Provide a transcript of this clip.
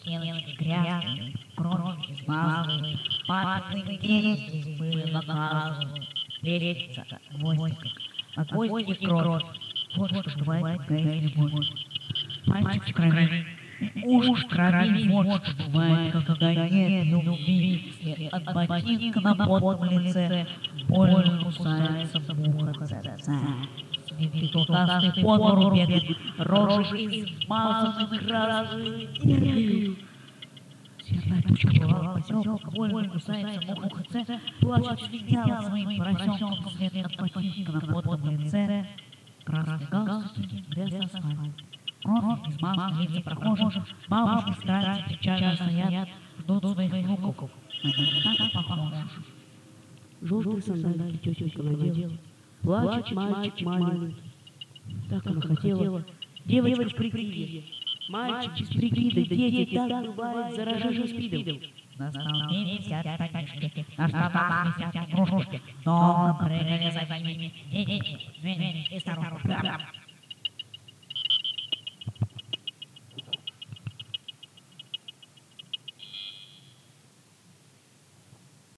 стенки грязные, кровь измазанные, патные дети здесь были наказаны. Лестница, гвоздик, а гвоздик кровь. Вот что бывает, когда есть любовь. Мальчик в крови, уж в крови, вот что бывает, когда нет любви. И от ботинка на потном лице больно кусается муха ца-ца. Светлый толстый по двору бегает, рожи измазаны красной. Серная тучка бывала поселка, больно кусается муха ца, плачет свинья своим поросенком свет от ботинка на потном лице. Красный галстук, без асфальт. Кровь измазаны лица прохожих, бабушки в старте печально стоят, ждут своих внуков. Они так похожи. Желтые сандалии тетенька надела. Плачет мальчик маленький. Так она хотела. Девочка в прикиде. Мальчик без прикида. Дети так бывает, заражены СПИДом. На столе висят штанишки, на штанах висят игрушки. Долго прыгали за ними и дети, звери и старушки.